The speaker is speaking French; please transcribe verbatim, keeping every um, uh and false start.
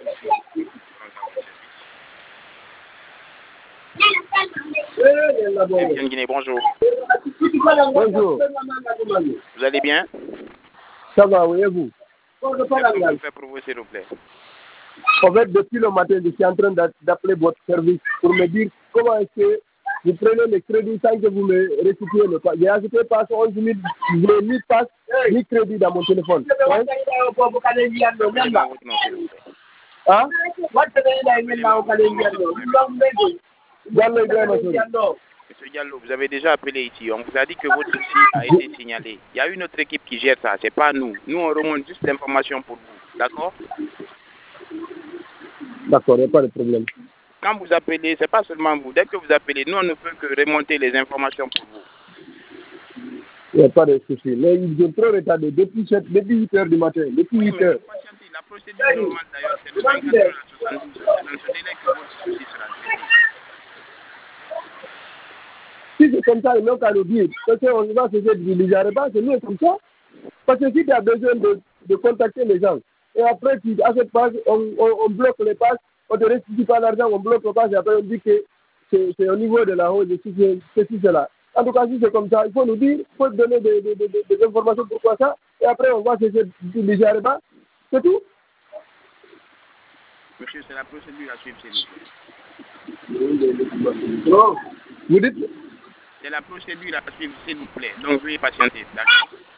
Guinée, bonjour. Bonjour. Vous allez bien? Ça va, oui, et vous? Qu'est-ce que je peux faire pour vous, s'il vous plaît? En fait, depuis le matin, je suis en train d'appeler votre service pour me dire comment est-ce que vous prenez le crédit sans que vous me restituiez le pass. J'ai ajouté passe onze mille, j'ai mis passe, ni crédit dans mon téléphone. Hein? Hein? Monsieur Diallo, vous avez déjà appelé ici. On vous a dit que votre dossier a été signalé. Il y a une autre équipe qui gère ça, c'est pas nous. Nous, on remonte juste l'information pour vous. D'accord? D'accord, il n'y a pas de problème. Quand vous appelez, c'est pas seulement vous. Dès que vous appelez, nous, on ne peut que remonter les informations pour vous. Il n'y a pas de souci. Mais ils ont trop retardé depuis, depuis huit heures du matin. Depuis oui, huit heures. La procédure normale, d'ailleurs, c'est de vingt-quatre heures à soixante-douze heures. C'est dans ce délai que votre souci sera traité. Si c'est comme ça, ils n'ont qu'à le dire. Parce qu'on va se dire, c'est mieux comme ça. Parce que si tu as besoin de, de contacter les gens, et après tu achètes pas, on, on, on bloque les passes, on ne te restitue pas l'argent, on bloque le pass, et après on dit que c'est au niveau de la hausse, ceci, ceci, cela. En tout cas, si c'est comme ça, il faut nous dire, il faut donner des, des, des, des informations pourquoi ça, et après on va se dire, c'est tout. Monsieur, c'est la procédure à suivre, s'il vous plaît. Non. Vous dites? C'est la procédure à suivre, s'il vous plaît. Donc, veuillez patienter, d'accord?